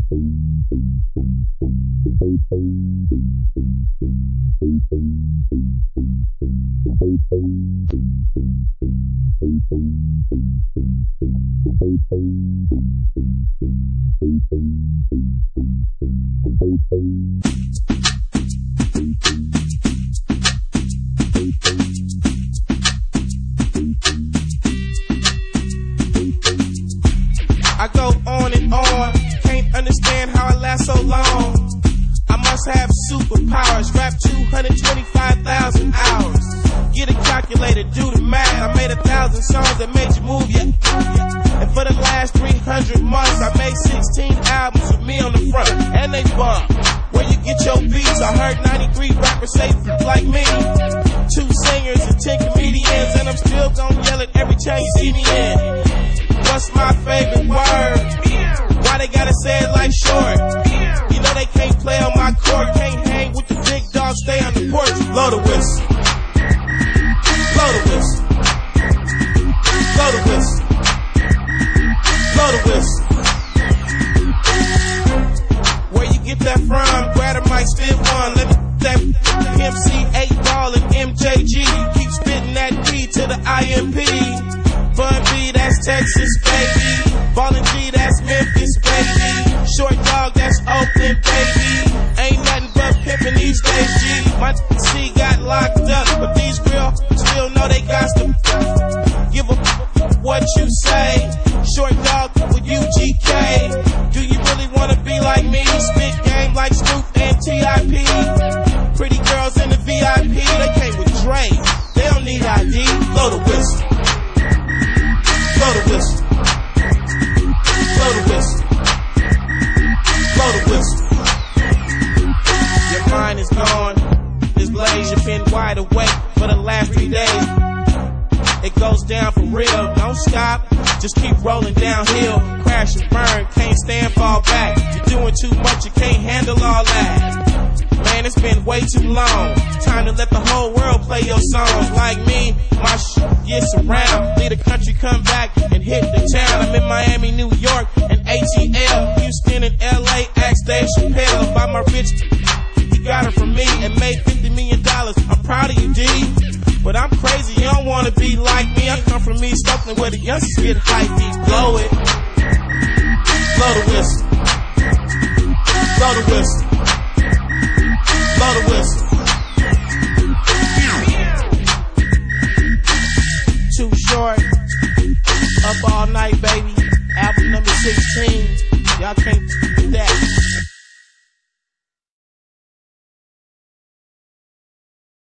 I go on and on, can't understand how I last so long. I must have superpowers, rap 225,000 hours. Get a calculator, do the math. I made 1,000 songs that made you move, yeah. And for the last 300 months, I made 16 albums with me on the front, and they bump. Where you get your beats? I heard 93 rappers say like me. 2 singers and 10 comedians, and I'm still gonna yell it every time you see me in. What's my favorite word? Why they gotta say it like short? You know they can't play on my court, can't hang with the big dogs, stay on the porch. Blow the whistle. Blow the whistle. Blow the whistle. Blow the whistle. Where you get that from? Grab a mic, spit one. Let me that MC 8-Ball and MJG. Keep spitting that P to the IMP. Bun B, that's Texas, baby. Ballin' G, that's Memphis, baby. Short Dog, that's Oakland, baby. Ain't nothing but pimpin' these days, G. My C got locked up, but these real still know they got to give a what you say. Short Dog with UGK. Do you really wanna be like me? Spit game like Snoop and TIP. Pretty girls in the VIP, they came with Dre. They don't need ID. Blow the whistle. Blow the whistle. Blow the whistle. Blow the whistle. Your mind is gone. This blaze, you've been wide awake for the last 3 days. It goes down for real. Don't stop. Just keep rolling downhill. Crash and burn. Can't stand, fall back. You're doing too much. You can't handle all that. Man, it's been way too long. Time to let the whole world play your songs. Like me, my shit gets around. Leave the country, come back and hit the town. I'm in Miami, New York, and ATL. Houston and LA, ask Dave Chappelle about my rich. He got it from me and made $50 million. I'm proud of you, D. But I'm crazy, you don't wanna be like me. I come from East Oakland where the youngsters get hypey. Blow it. Blow the whistle. Blow the whistle. Blow the whistle. Too short. Up all night, baby. Album number 16. Y'all can't